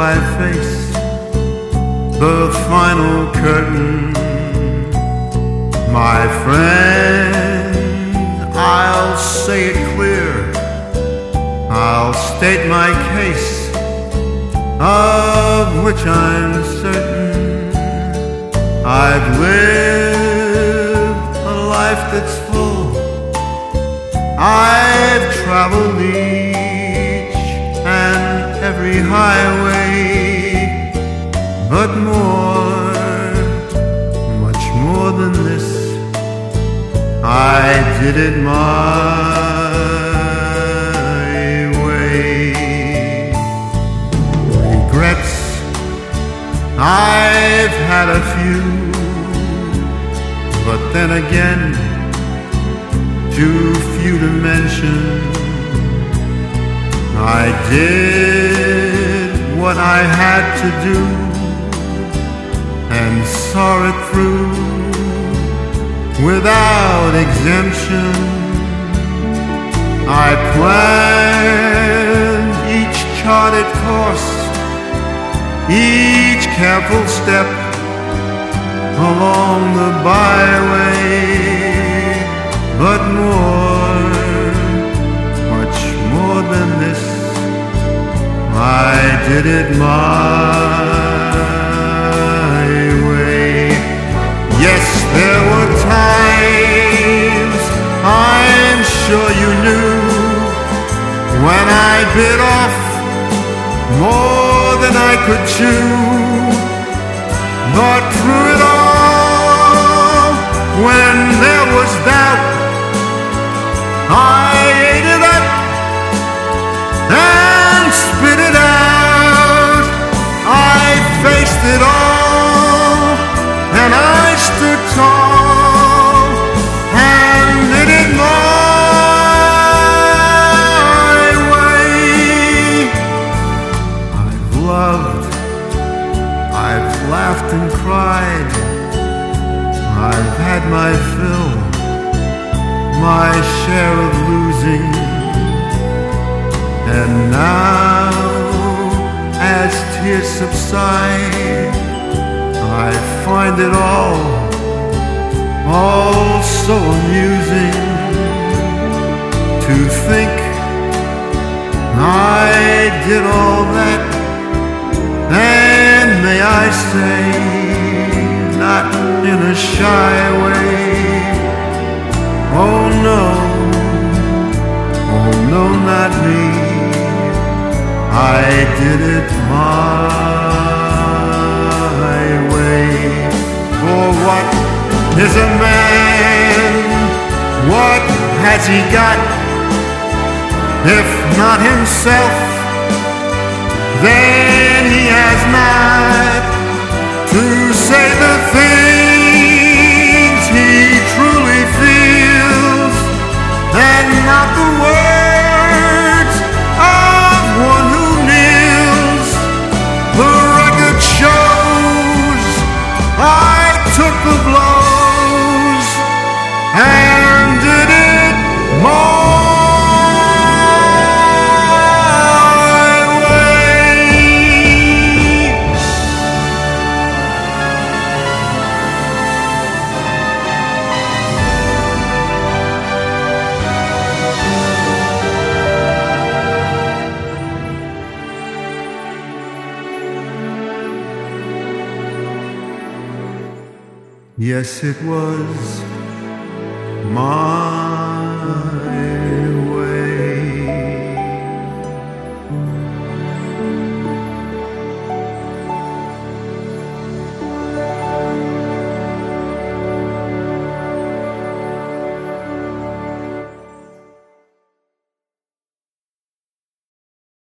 I face the final curtain. My friend, I'll say it clear, I'll state my case, of which I'm certain. I've lived a life that's full, I've traveled each and every highway, but much more than this, I did it my way. Regrets, I've had a few, but then again, too few to mention. I did what I had to do and saw it through without exemption. I planned each charted course, each careful step along the byway, but much more than this, I did it my way. Yes, there were times, I'm sure you knew, when I bit off more than I could chew. But through it all, when there was doubt, I ate it up and spit it out. I faced it all, and I stood tall and did it my way. I've loved, I've laughed and cried, I've had my fill, my share of losing, and now, as tears subside, I find it all so amusing to think I did all that, and may I say, not in a shy way. Oh no, not me, I did it my way. For what is a man? What has he got? If not himself, then he has not to say the things he truly feels, and not the words of one who kneels. The record shows I took the blows and did it my way. Yes, it was my